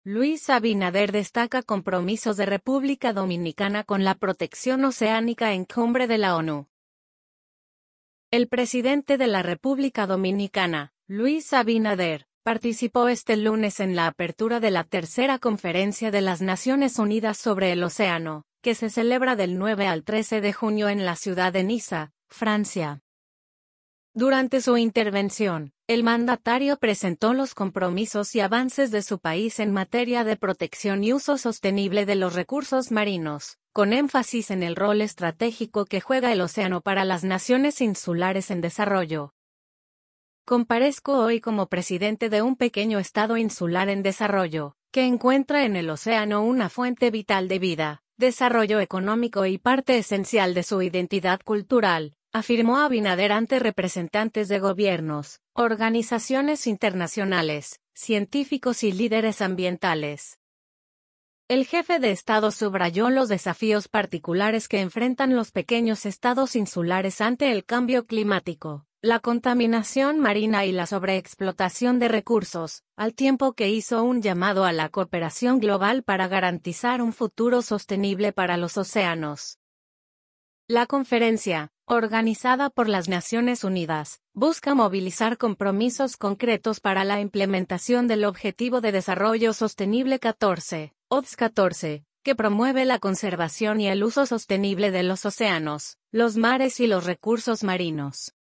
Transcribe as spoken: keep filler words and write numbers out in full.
Luis Abinader destaca compromisos de República Dominicana con la protección oceánica en cumbre de la ONU. El presidente de la República Dominicana, Luis Abinader, participó este lunes en la apertura de la tercera Conferencia de las Naciones Unidas sobre el Océano, que se celebra del nueve al trece de junio en la ciudad de Niza, Francia. Durante su intervención, el mandatario presentó los compromisos y avances de su país en materia de protección y uso sostenible de los recursos marinos, con énfasis en el rol estratégico que juega el océano para las naciones insulares en desarrollo. Comparezco hoy como presidente de un pequeño estado insular en desarrollo, que encuentra en el océano una fuente vital de vida, desarrollo económico y parte esencial de su identidad cultural, afirmó Abinader ante representantes de gobiernos, organizaciones internacionales, científicos y líderes ambientales. El jefe de Estado subrayó los desafíos particulares que enfrentan los pequeños estados insulares ante el cambio climático, la contaminación marina y la sobreexplotación de recursos, al tiempo que hizo un llamado a la cooperación global para garantizar un futuro sostenible para los océanos. La conferencia, organizada por las Naciones Unidas, busca movilizar compromisos concretos para la implementación del Objetivo de Desarrollo Sostenible catorce, O D S catorce, que promueve la conservación y el uso sostenible de los océanos, los mares y los recursos marinos.